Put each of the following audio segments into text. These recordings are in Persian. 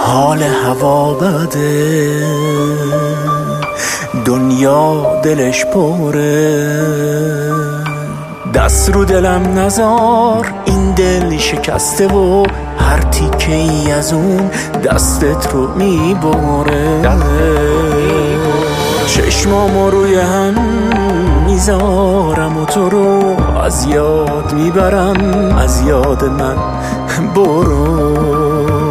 حال هوا بده، دنیا دلش پره، دست رو دلم نزار، این دل شکسته و هر تیکه ای از اون دستت رو میبره. چشمامو روی هم میذارم و تو رو از یاد میبرم، از یاد من برو.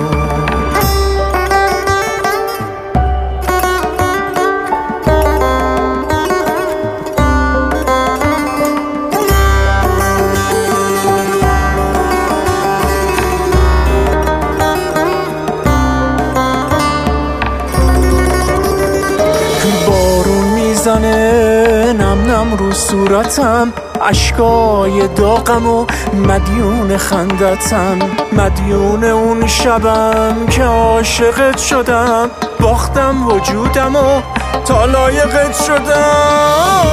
نم نم رو صورتم، اشکای داغم و مدیون خندتم، مدیون اون شبم که عاشقت شدم، باختم وجودم و تا لایقت شدم.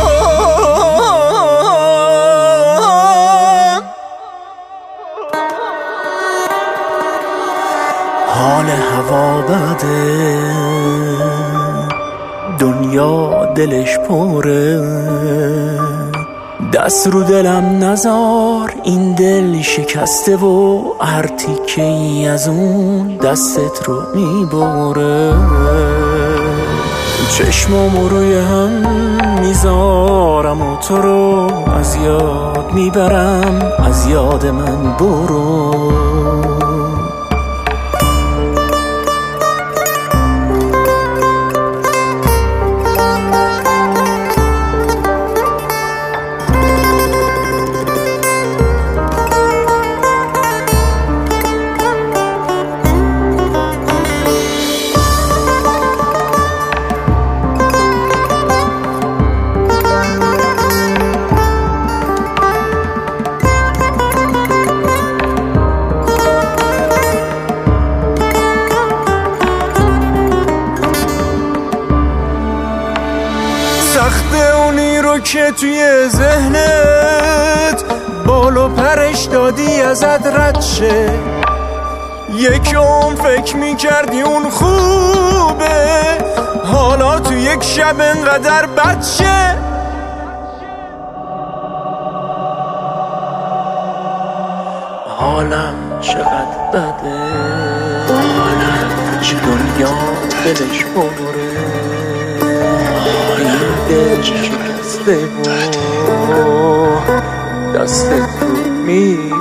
حال هوا بده، دنیا دلش پره، دست رو دلم نزار، این دل شکسته و هر تیکه ای از اون دستت رو میبره. چشمامو روی هم میذارم و تو رو از یاد میبرم، از یاد من برو. سخته اونی رو که توی ذهنت بال و پرش دادی ازت رد شه، یک فکر میکردی اون خوبه، حالا تو یک شب انقدر بد شه. حالم چقدر بده، حالم چه دنیا دلش پره، دل شکسته و دستت رو